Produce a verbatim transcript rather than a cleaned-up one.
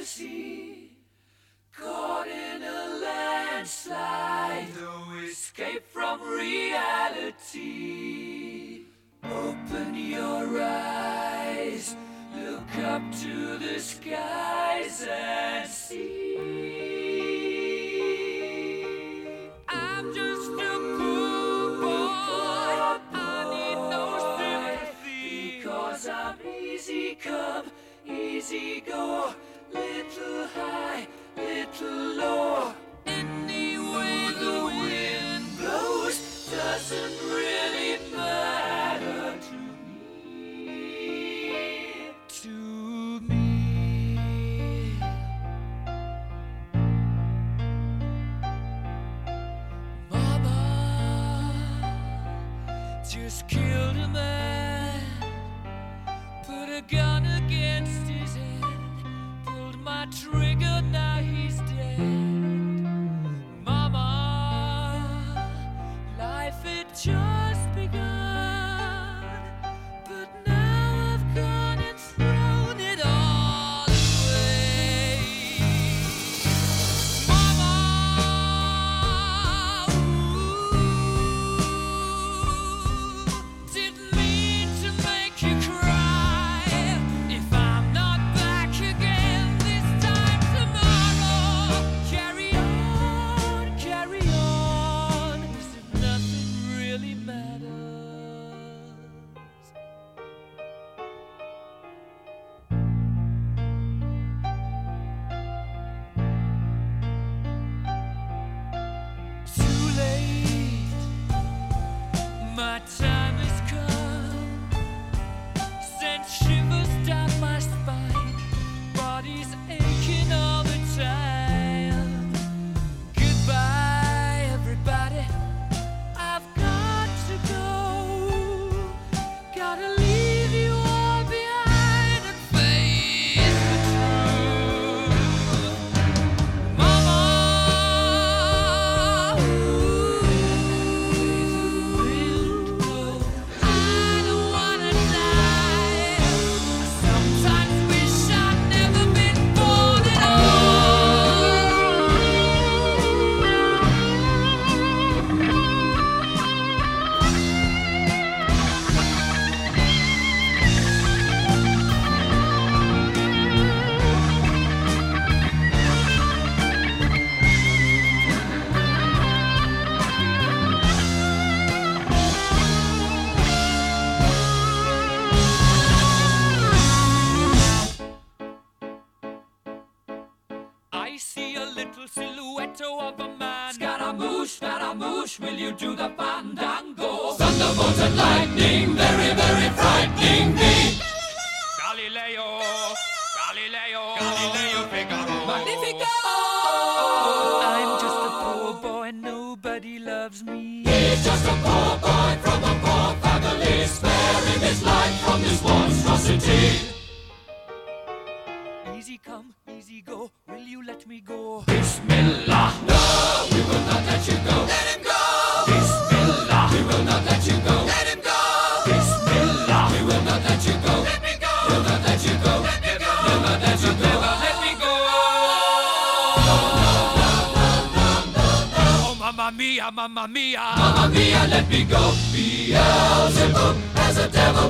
fantasy, caught in a landslide, no escape from reality. Open your eyes, look up to the skies and see. I'm just a poor boy, I need no sympathy, because I'm easy come, easy go, little high, little low. Any way the wind blows doesn't really matter to me, to me. Mama just killed a man, put a gun against his head, pulled my trigger, now he's dead. Mama, life had just begun, but now I've gone and thrown it all away. Mama, ooh, didn't mean to make you cry. If I'm not back again this time tomorrow, carry on, carry on, as if nothing really matters. Too late, my time has come, sent shivers down my spine, body's aching all the time. Goodbye, everybody, I've got to go, gotta leave you all behind and face the truth. Mama, ooh, I don't wanna die. I sometimes wish I'd never been born at I see a little silhouette of a man. Scaramouche, Scaramouche, will you do the fandango? Thunderbolt and lightning, very, very frightening me. Galileo, Galileo, Galileo Figaro. Magnifico! I'm just a poor boy, nobody loves me. He's just a poor boy from a poor family, sparing his life from this monstrosity. Easy come, easy go, will you let me go? Bismillah, no, we will not let you go. Let him go! Bismillah, we will not let you go. Let him go! Bismillah, we will not let you go. Let me go! We'll not let you go. Let me go! We'll not let you go. Never let me go! No, no, no, no, no, no, no. Oh, mamma mia, mamma mia. Mamma mia, let me go. Beelzebub has a devil